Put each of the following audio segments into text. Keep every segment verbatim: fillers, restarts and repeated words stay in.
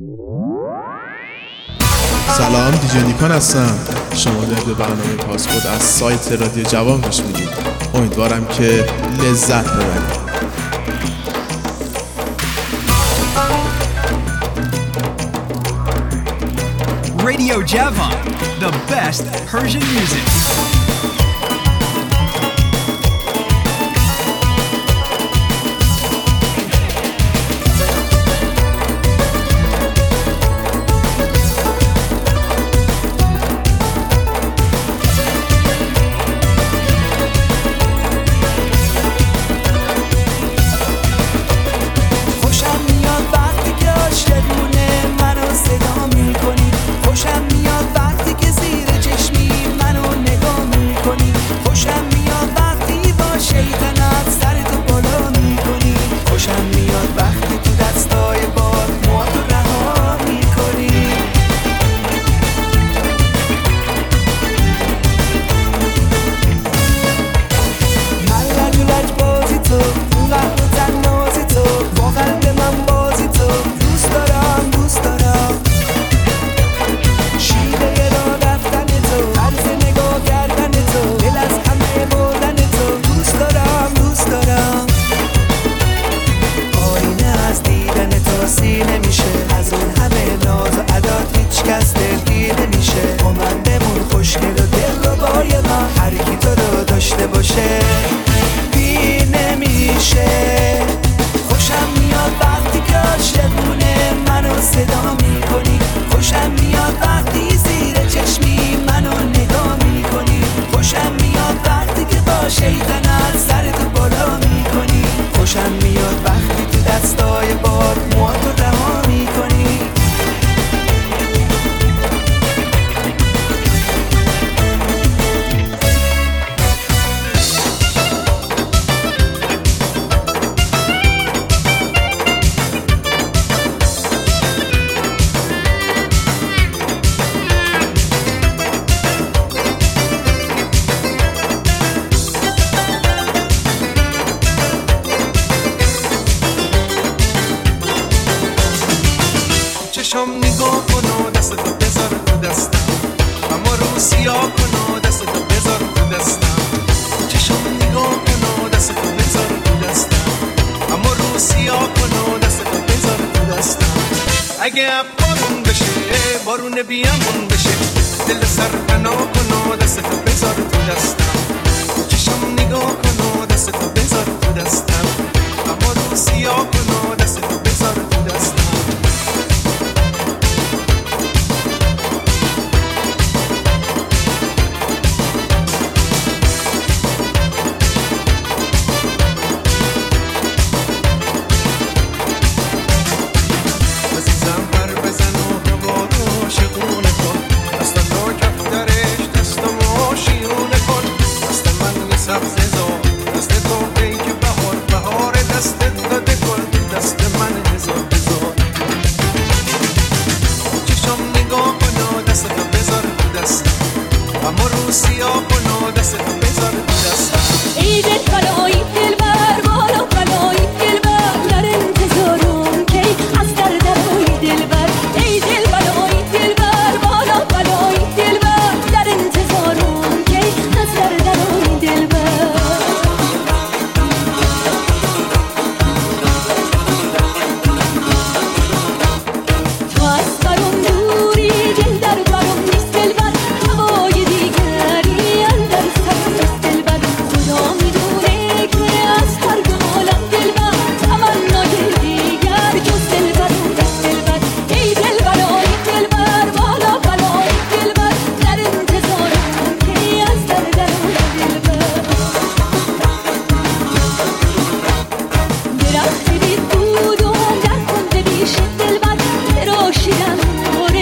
سلام، دیجی نیکان هستم. شما دارید به برنامه پاسپورت از سایت رادیو جوان گوش میدید. امیدوارم که لذت ببرید. Radio Javan, the best Persian music. درختی بود و در کنده بیشت دلبر دراشیدم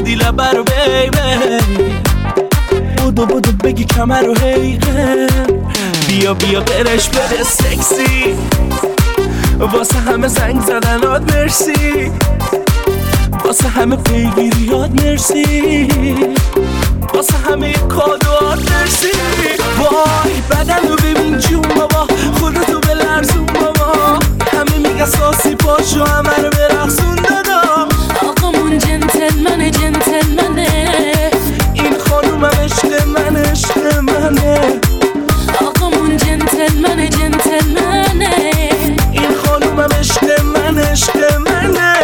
شدی لبه رو بیبی بودو بودو بگی کمر رو حیقه بیا بیا برش بده سکسی واسه همه زنگ زدنات مرسی واسه همه پیگیریات مرسی واسه همه کادوات مرسی وای بدن رو ببین جون بابا خودتو بلرزون بابا همه میگه ساسی پاشو همه رو برقصون دادا آقامون جنتلمنه جنتلمنه این خانومم عشق من عشق منه آقامون جنتلمنه جنتلمنه این خانومم عشق من عشق منه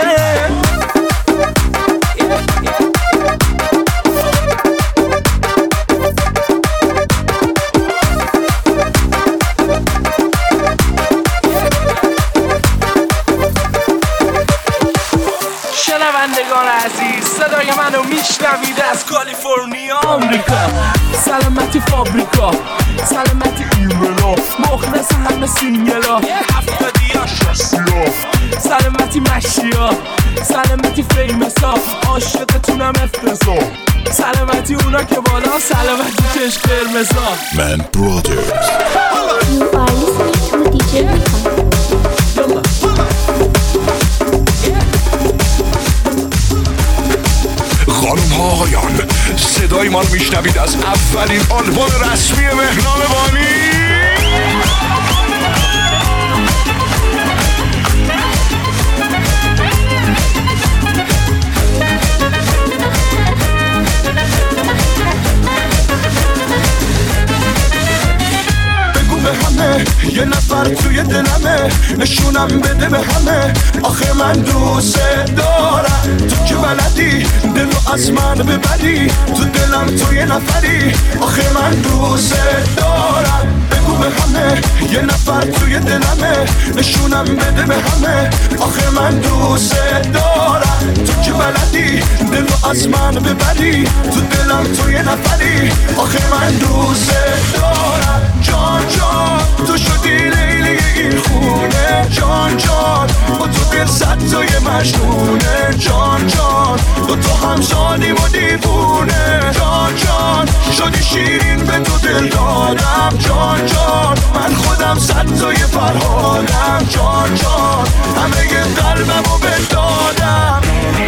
شنوندگان عزیز صدای منو میشنوید از کالیفرنیا آمریکا سلامتی فابریکا سلامتی ایملا مخلص همه سینگلا هفتادیا شستیا سلامتی مشیا سلامتی فیمسا عاشقتونم افتضا سلامتی اونا که بالا سلامتی چشم قرمزا من برادرز You are listening to دی جی Nikan. خانم ها آقایان صدای ما رو میشنوید از اولین آلبوم رسمی مهران بانی به همه یه نفر توی دلمه نشونم بده به همه آخه من دوست دارم تو که بلدی دلو از من ببری تو دلم تو یه نفری آخه من دوست دارم بگو به همه یه نفر توی دلمه نشونم بده به همه آخه من دوست دارم تو که بلدی دلو از من ببری تو دلم تو یه نفری آخه من دوست دارم جان جان تو شدی لیلی این خونه جان جان با تو دل صد تای مجنونه جان جان با تو همزانیم و دیوونه جان جان شدی شیرین به تو دل دادم جان جان من خودم صد تای فرهادم جان جان همه ی قلبم رو بدادم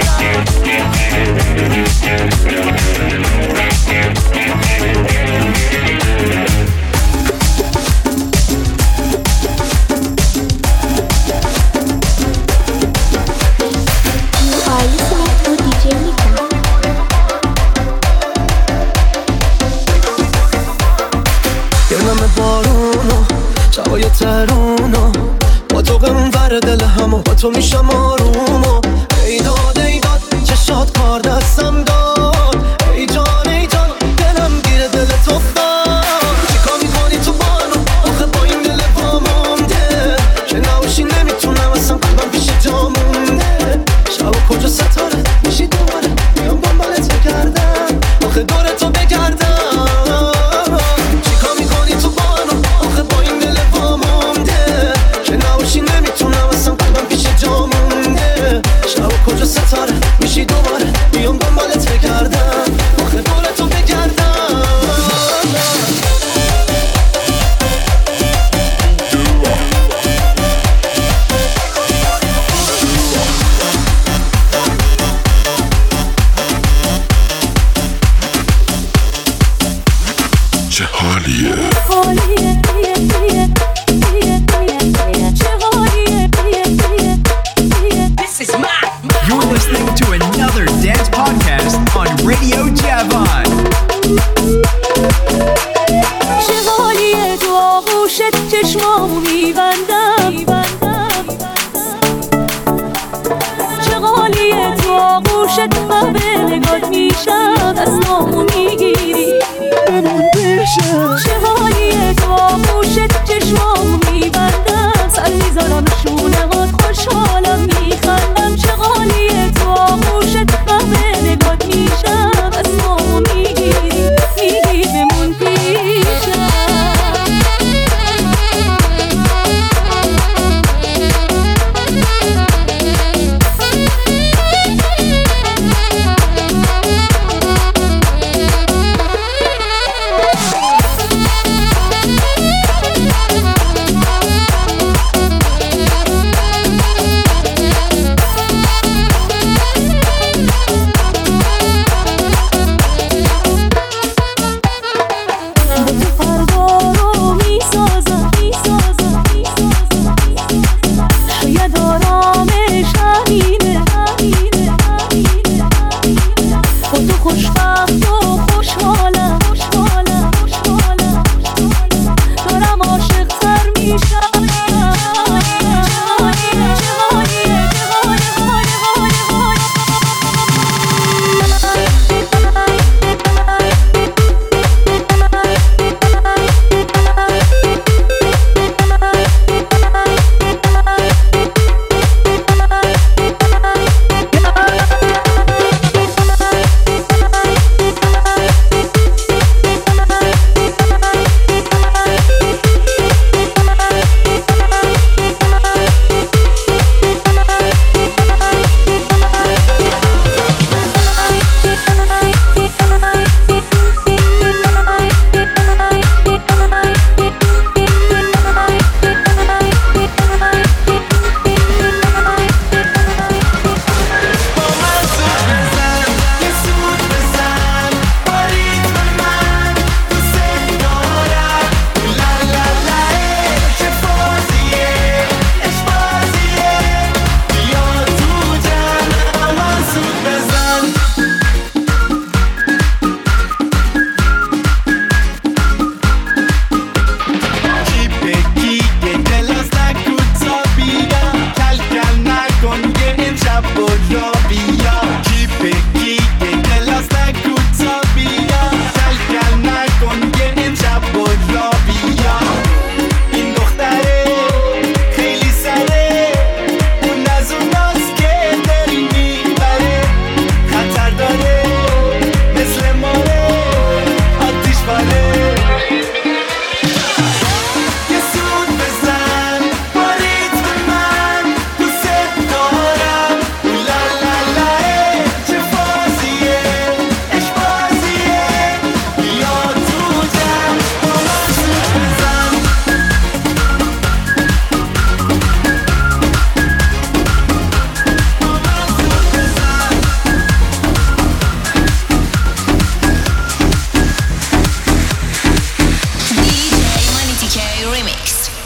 شبای ترونو با تو قرون ور دل همو با تو میشم آرومو ای داد ای داد چشات کار دستم داد ای جان ای جان دلم گیره دل تو باد چیکار میکنی تو بانو آخه با این دل وامونده که نباشی نمیتونم اصلا قلبم پیش جا مونده شب کجا ستاره میشی دوباره میام دنبالت بگردم آخه دور تو بگردم کجا ستاره میشی دوباره بیام دنبالت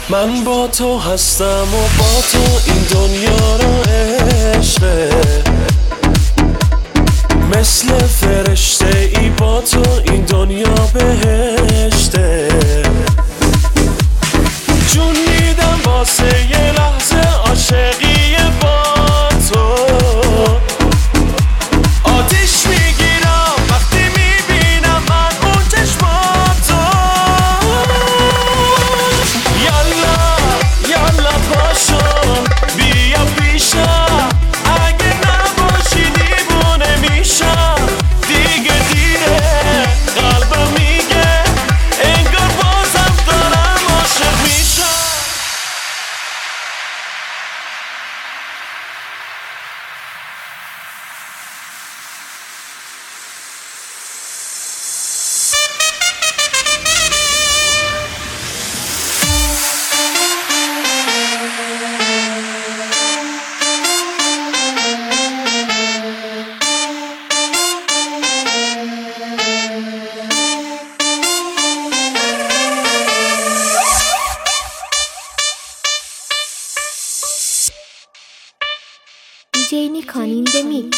من با تو هستم و با تو این دنیا رو عشقه، مثل فرشته ای با تو این دنیا بهشته. جون میدم واسه یه لحظه عاشقی با تو، آتیش میگیرم وقتی میبینم من اون چشماتو. یالا یالا پاشو بیا پیشم، اگه نباشی دیوونه میشم. دیگه دیره قلبم میگه انگار بازم دارم عاشق میشم. دیجی نیکان این د میکس.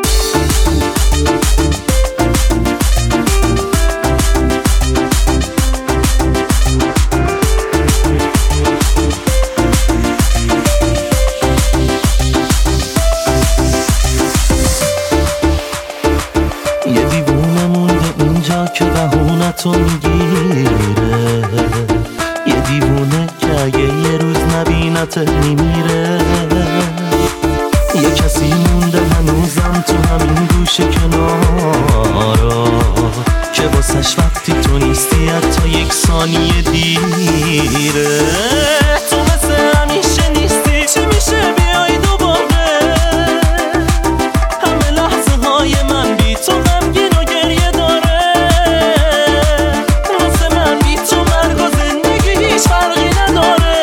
یه دیوونه مونده اینجا که بهونتو میگیره، یه دیوونه که اگه یه روز نبینت میمیره. یه کسی مونده هنوزم تو همین گوشه کنارا، که واسش وقتی تو نیستی حتی یک ثانیه دیره. تو مثل همیشه نیستی، چی میشه بیای دوباره؟ همه لحظه های من بی تو غمگین و گریه داره. واسه من بی تو مرگ و زندگی هیچ فرقی نداره.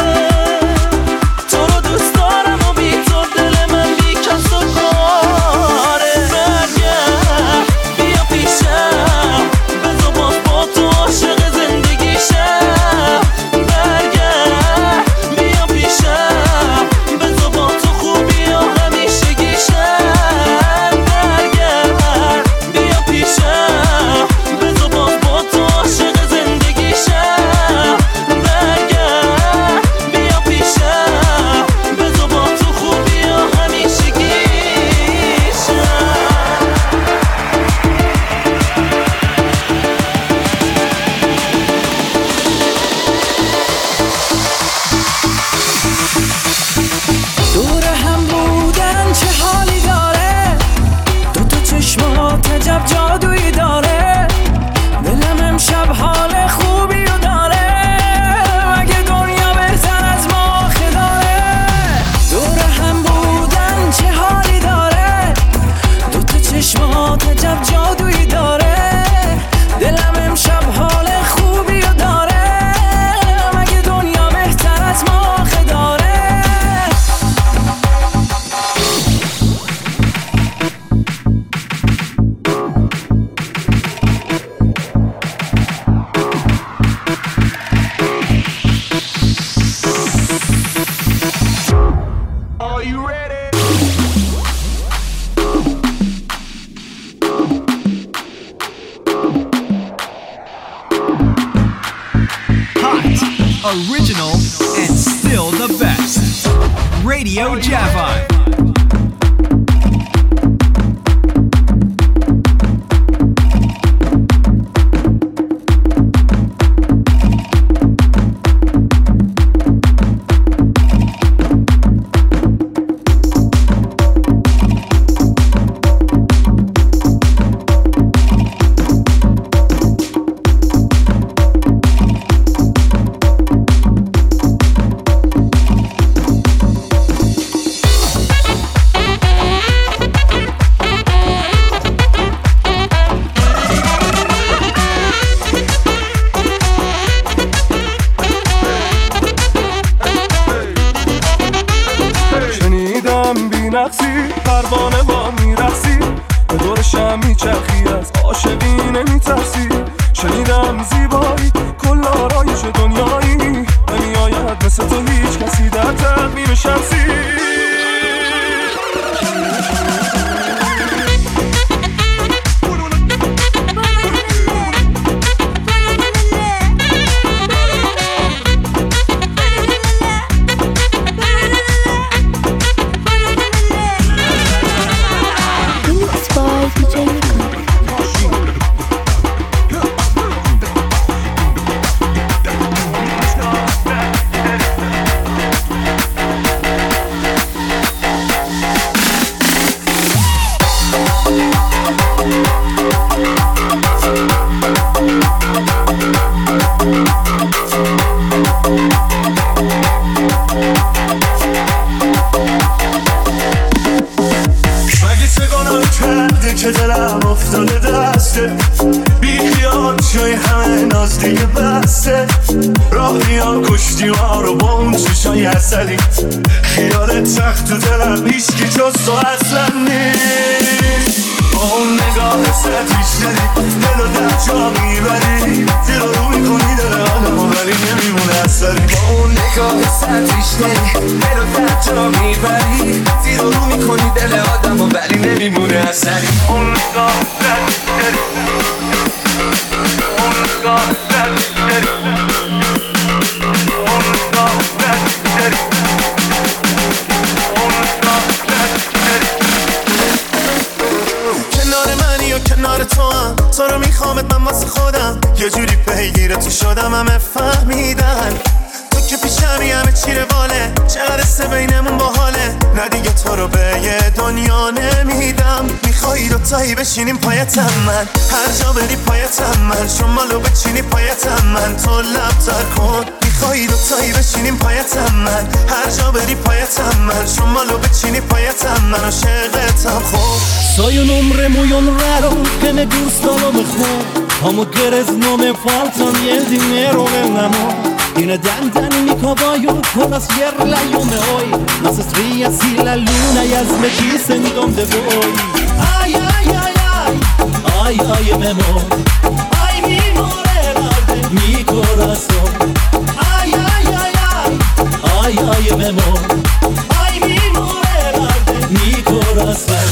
تو رو دوست دارم و بی تو دل من بی کس و کاره. برگرد بیا پیشم، بذار باز با تو عاشق زندگیشم. برگرد بیا پیشم، بذار با تو خوبی و همیشگیشم. برگرد بیا پیشم، بذار باز با تو عاشق زندگیشم. برگرد بیا پیشم، بذار با تو خوبی و همیشگیشم. دور هم بودن چه حالی داره، دو تا چشمات عجب جادویی داره. دلم امشب حال خوبی رو داره، مگه دنیا بهتر از ما آخه داره. دور هم بودن چه حالی داره، دو تا چشمات عجب جادویی داره. دلم امشب حال خوبی رو داره، مگه دنیا بهتر از ما آخه داره. Hot, original, and still the best. Radio Javon. نقصی پروانه با میرقصی، به دور شم میچرخی از عاشقی نمیترسی. شنیدم زیبایی کل آرایش دنیایی، نمیآید که دلم افتاده دسته بی خیال شوی همه ناز دیگه بسته راه میان کشتی ما رو با اون چشای اصلی خیالت تخت تو دلم هیچکی جز تو اصلا نیست با اون نگاه سطیش داری دل و در جا میبری دل رو میکنی دل آدم و ولی نمیمونه اثری با اون نگاه سطیش داری دل و در جا میبری دل رو میکنی دل آدم و ولی نمیمونه اثری اون نگاه سطیش داری اون نگاه سطیش داری اون نگاه سطیش داری اون نگاه سطیش داری کنار منی و کنار تو هم تو رو میخوامت من واسه خودم یه جوری پیگیر تو شدم همه فهمیدن تو که پیشمی همه چی رواله چقدر سه بینمون باحاله نه دیگه تو رو به یه دنیا نمیدم میخوایی دوتایی بشینیم پایتم من هر جا بری پایتم من شمالو بچینی پایتم من تو لب تر کن میخوایی دوتایی بشینیم پایتم من هر جا بری پایتم من شمالو بچینی پایتم من عاشقتم خوب Soy un hombre muy honrado que me gusta lo mejor Como que eres no me falta ni el dinero del amor Tiene dandan en mi caballo con las hierras yo me voy Las estrellas y la luna ellas me dicen dónde voy Ay, ay, ay, ay, ay, ay, mi amor Ay, mi morena de mi corazón Ay, ay, ay, ay, ay, ay, mi amor Ay, mi morena de mi corazón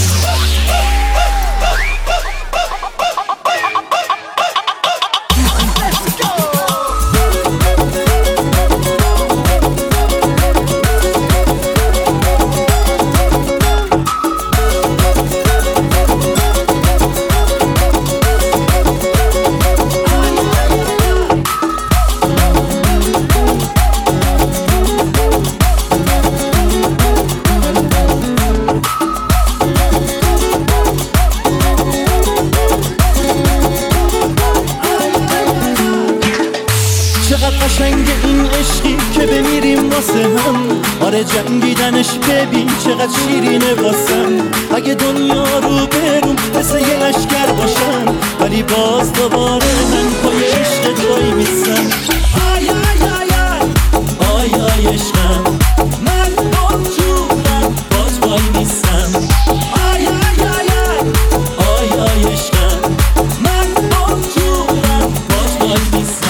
قشنگ این عشقی که بمیریم واسه هم آره جنگیدنش ببین چقدر شیرینه واسم اگه دنیا رو برون مثل یه لشکر باشم ولی باز دوباره من پای عشقت وای میسم آی آی آی آی آی آی عشقم من با جونم باز وای میسم آی آی آی آی آی آی عشقم من با جونم باز وای میسم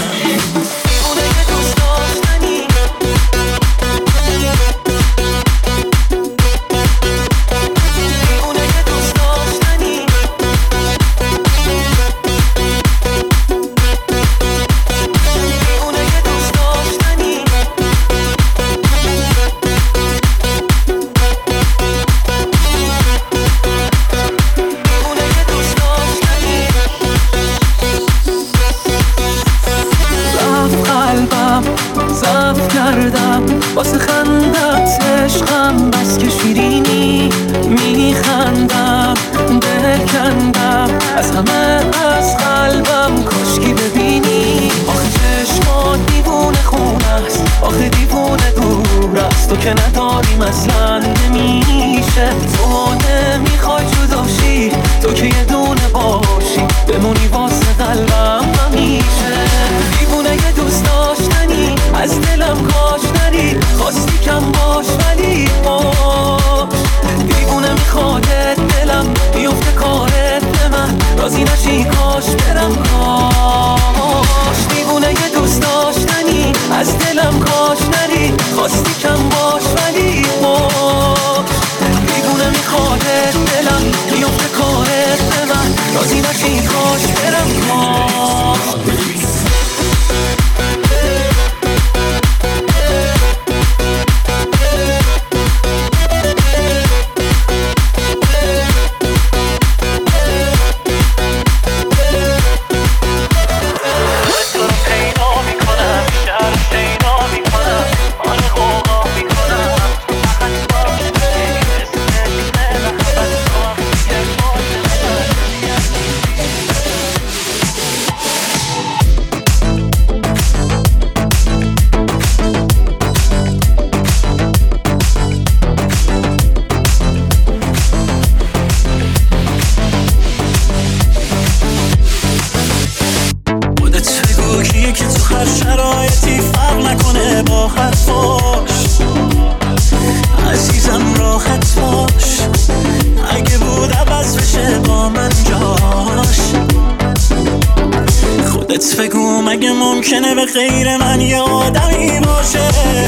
خودت بگو مگه ممکنه به غیر من یه آدمی باشه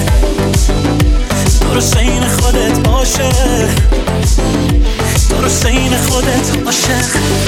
درست این خودت باشه درست این خودت باشه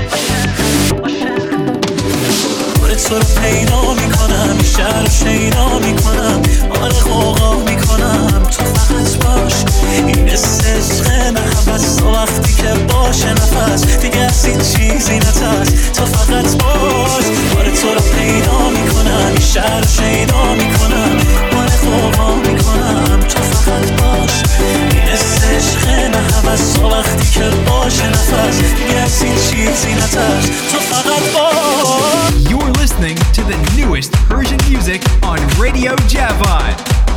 خودت رو پیدا میکنم شهر رو شیدا میکنم آره خوقا میکنم تو فقط باش این استشق نه حوث و وقتی که باشه نفس دیگه از این چیزی نترس تو فقط باش آره تو رو پیدا میکنم این شهر رو شیدا میکنم آره خوقا میکنم تو فقط باش این استشق نه حوث و وقتی که باشه نفس دیگه از این چیزی نترس تو فقط باش. You're listening to the newest Persian music on Radio Javan.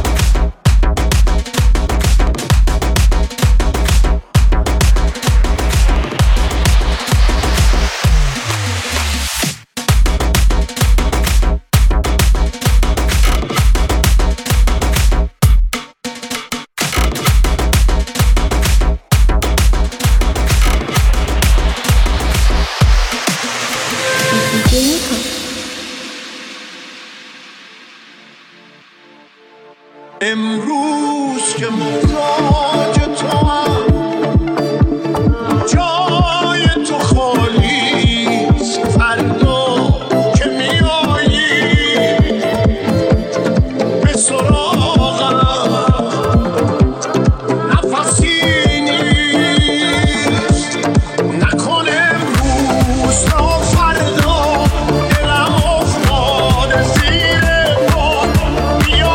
امروز که محتاج تو هم جای تو خالیست فردا که میایی به سراغم نفسی نیست نکن امروز تا فردا دلم افتاده زیر بار بیا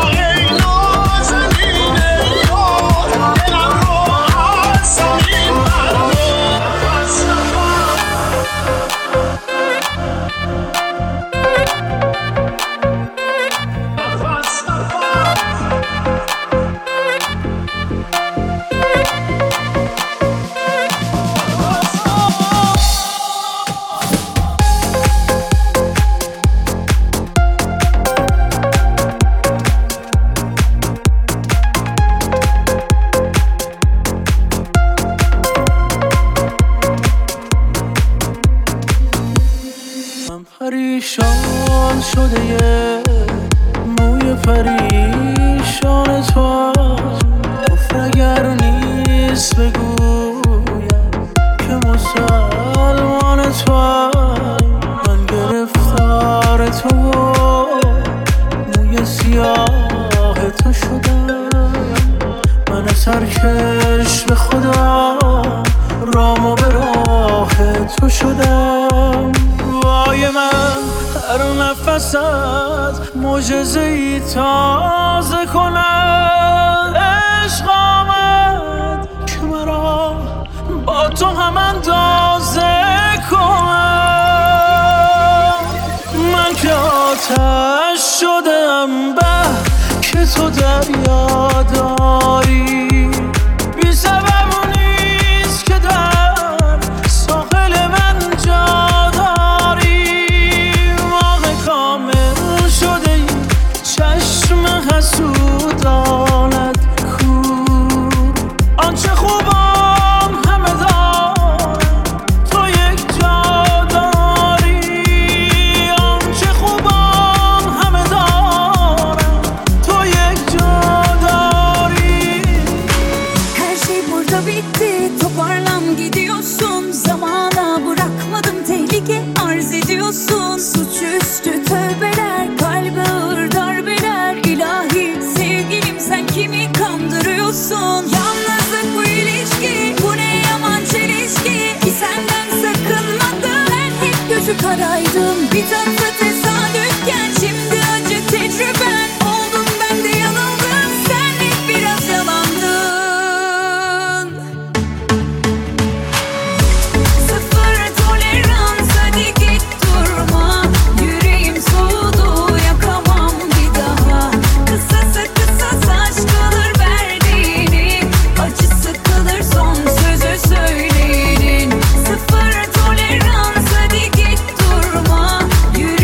پریشان شده یه موی پریشان تو گفت اگر نیست بگویم که مسلمان تو من گرفتار تو موی سیاه تو شدم من سرکش به خدا رام و به راه تو شدم وای من هر نفست معجزه‌ای تازه کند عشق آمد که مرا با تو هم اندازه کنم من که آتش شدم به که تو دریا داری بی سبب نیست که در ساحل من جا حسودانت کور آنچه خوبم همه دارم تو یک جا داری آنچه خوبم همه دارم تو یک جا داری her şey burada bitti toparlan gidiyorsun zamana bırakmadım tehlike arz ediyorsun suçüstü tövbeler kalbe ağır darbeler ilahi sevgilim sen kimi kandırıyorsun yalnızlık bu ilişki bu ne yaman çelişki ki senden sakınmadım ben hep gözü karaydım bir tatlı tesadüfken şimdi acı tecrüben oldum ben de yanıldım sen hep biraz yalandın sıfır tolerans hadi git durma yüreğim soğudu yakamam bir daha kısası kısa saç kalır verdiğinin acısı kalır son sözü söyleyenin sıfır tolerans hadi git durma yüreğim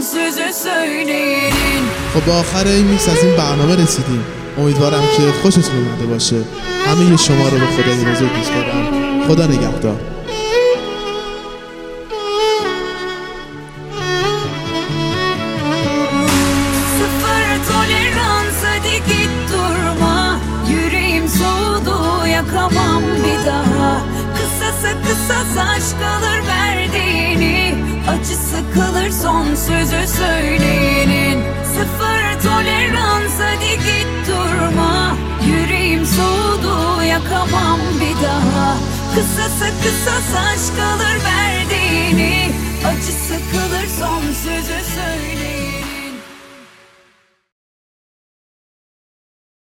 sözü söyleyenin. خب با آخر این میکس از این برنامه رسیدیم. امیدوارم که خوشتون اومده باشه. همه شما رو به خدای بزرگ میسپارم. خدا نگهدار. Sıfır tolerans, hadi git durma. Yüreğim soğudu, yakamam bir daha. Kısasa kısas aşk kalır verdiğini, acısı kalır son sözü söyleyenin. Sıfır tolerans, hadi git durma. Yüreğim soğudu, yakamam bir daha. Kısasa kısas aşk kalır verdiğini, acısı kalır son sözü söyle.